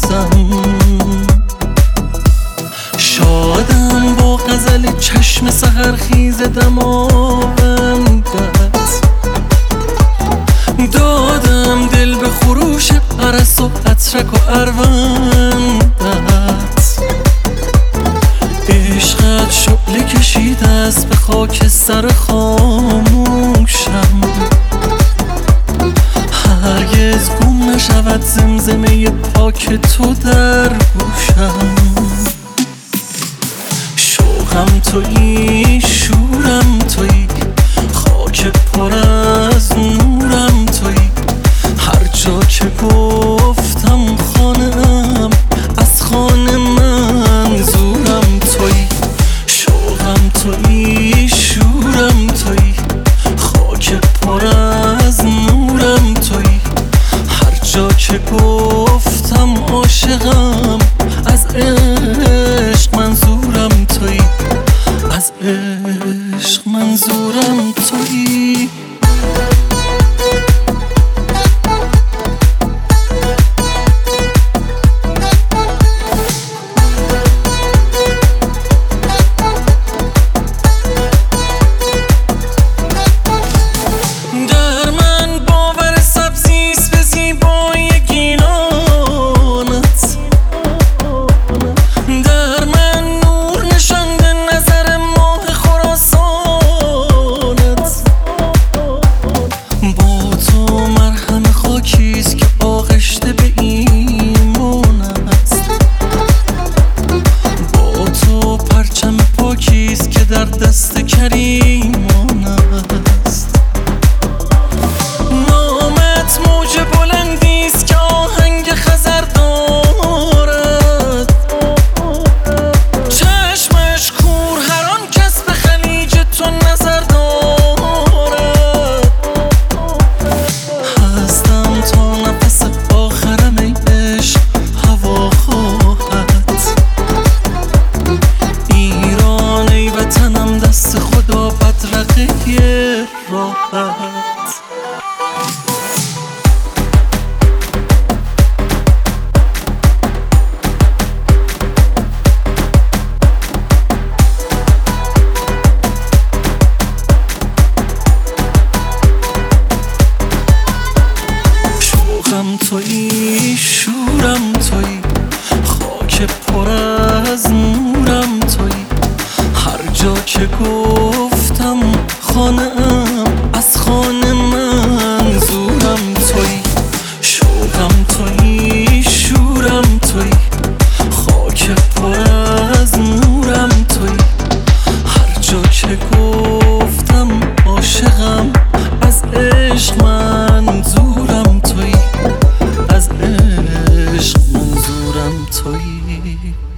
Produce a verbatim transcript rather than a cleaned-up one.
میریزم. شادم با غزل چشم سحرخیز دماوندت، دادم دل به خروش عرس و عطرک و اروندت. عشقت شعله کشیده است به خاک سر خاموشم، هرگز گم نشود زمزمه پاک تو در گوشم. شوقم تویی، شورم تویی، خاک پر از نورم تویی، هر جا که گفتم خانه‌ام از خانه منظورم تویی. شوقم تویی، شورم تویی، خاک پر از نورم تویی، هر جا که گفتم عاشقم از عشق منظورم تویی، از عشق منظورم تویی. در دست کریمان است نامت، موج بلندی است که آهنگ خزر دارد. چشمش کور هر آن کس به خلیج تو نظر دارد. هستم تا نفس آخرم ای عشق هوا خواهد. ایران ای وطنم دست خدا بدرقه راحت. شوقم تویی، شورم تویی، خاک پر از نورم تویی، هر جا که گفتم خانه‌ام از خانه منظورم تویی. شوقم تویی، شورم تویی، خاک پر از نورم تویی، هر جا که گفتم عاشقم از عشق منظورم تویی، از عشق منظورم تویی.